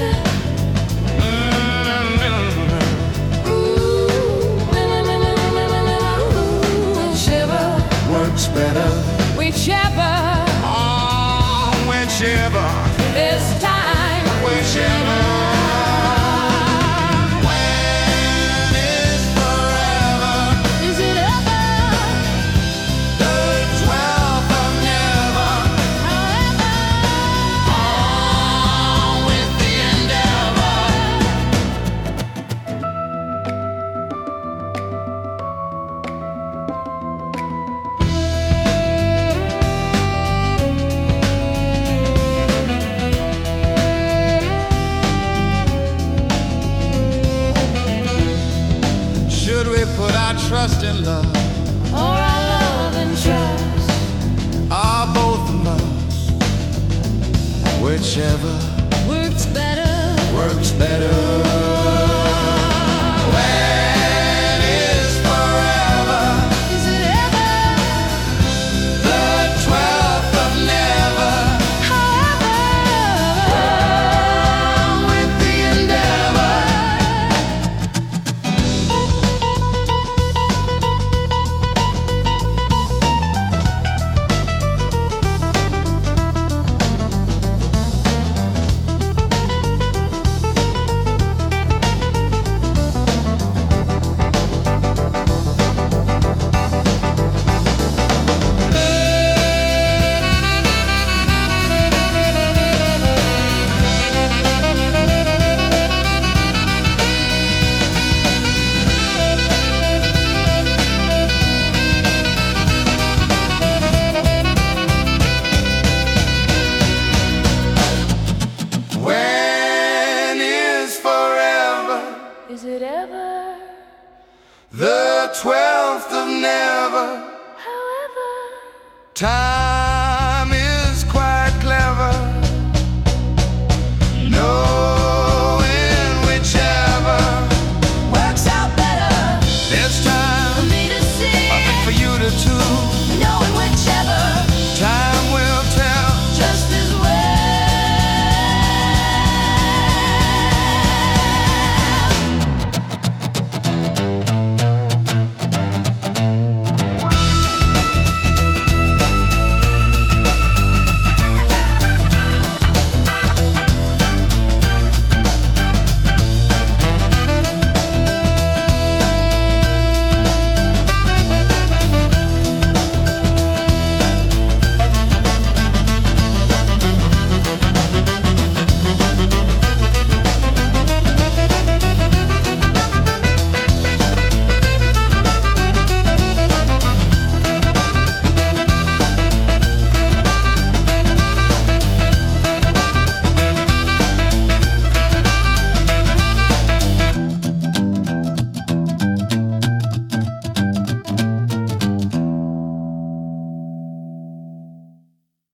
Whichever, oh, whichever, this time, whichever. When is forever? is it ever, The 12th of never. however, On with the endeavor. Should we put our trust in love, or our love and trust, or both of us? Whichever works better, works better. When is forever? is it ever, The 12th of never. however, On with the endeavor. When is forever? is it ever, The 12th of never. however. Time